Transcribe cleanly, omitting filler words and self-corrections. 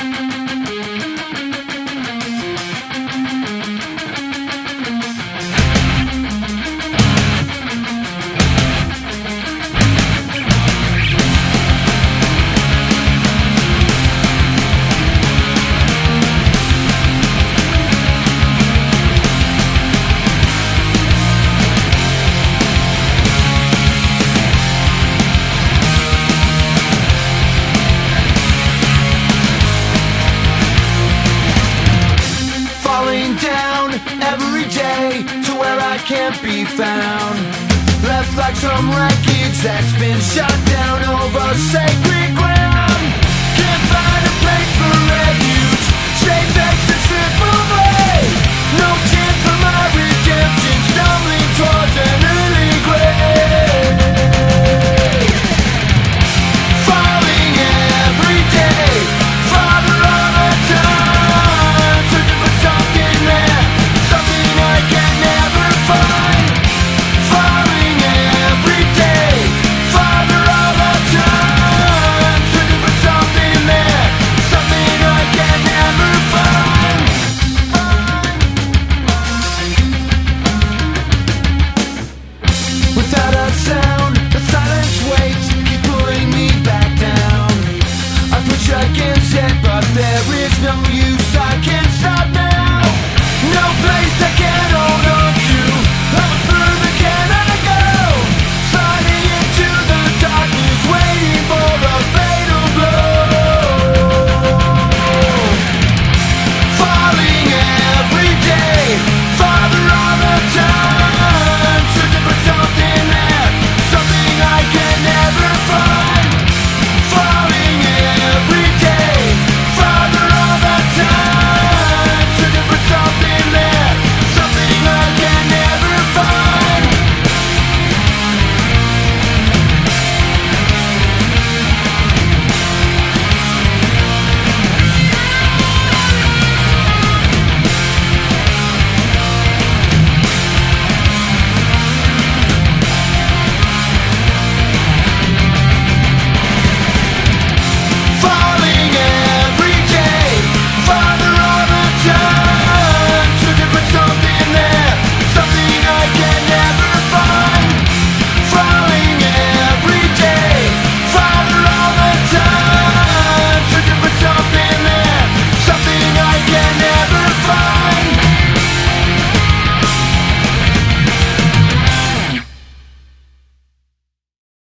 Every day to where I can't be found, left like some wreckage that's been shot down over sacred ground. Can't find a place for refuge, safe exit simple way. No chance for my redemption, stumbling towards an early grave. Falling every day, Father all the time, searching for something there, something I can never find. Falling every day, Father all the time, searching for something there, something I can never find. Without a sound, the silence waits, keeps pulling me back down. I push against it, but there is no use.